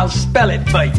I'll spell it for you.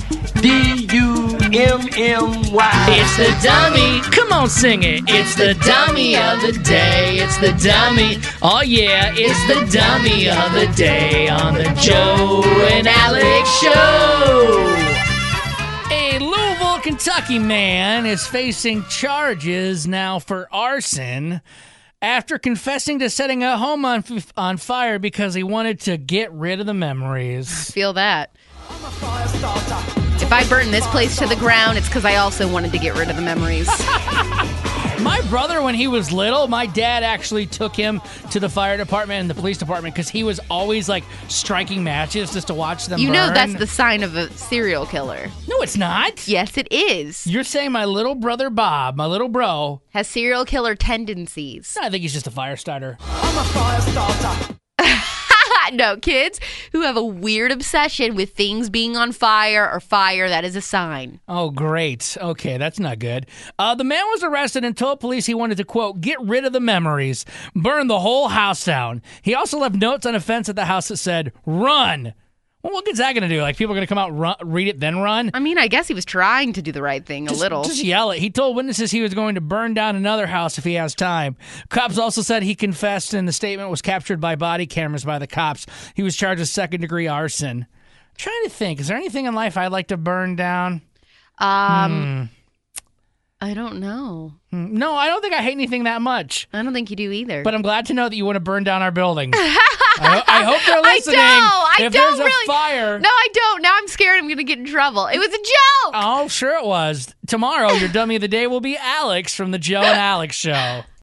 D-U-M-M-Y. It's the dummy. Come on, sing it. It's the dummy of the day. It's the dummy. Oh, yeah. It's the dummy of the day on the Joe and Alex Show. A Louisville, Kentucky man is facing charges now for arson after confessing to setting a home on fire because he wanted to get rid of the memories. Feel that. If I burn this place to the ground, it's because I also wanted to get rid of the memories. My brother, when he was little, my dad actually took him to the fire department and the police department because he was always, like, striking matches just to watch them burn. You know that's the sign of a serial killer. No, it's not. Yes, it is. You're saying my little brother Bob, my little bro, has serial killer tendencies. I think he's just a fire starter. I'm a fire starter. No, kids who have a weird obsession with things being on fire or fire, that is a sign. Oh, great. Okay, that's not good. The man was arrested and told police he wanted to, quote, get rid of the memories, burn the whole house down. He also left notes on a fence at the house that said, run. Well, what good's that going to do? Like, people are going to come out, read it, then run? I mean, I guess he was trying to do the right thing a little. Just yell it. He told witnesses he was going to burn down another house if he has time. Cops also said he confessed, and the statement was captured by body cameras by the cops. He was charged with second-degree arson. I'm trying to think. Is there anything in life I'd like to burn down? I don't know. No, I don't think I hate anything that much. I don't think you do either. But I'm glad to know that you want to burn down our building. I hope they're listening. I don't there's a really. fire. No, I don't. Now I'm scared I'm going to get in trouble. It was a joke. Oh, sure it was. Tomorrow, your dummy of the day will be Alex from the Joe and Alex Show.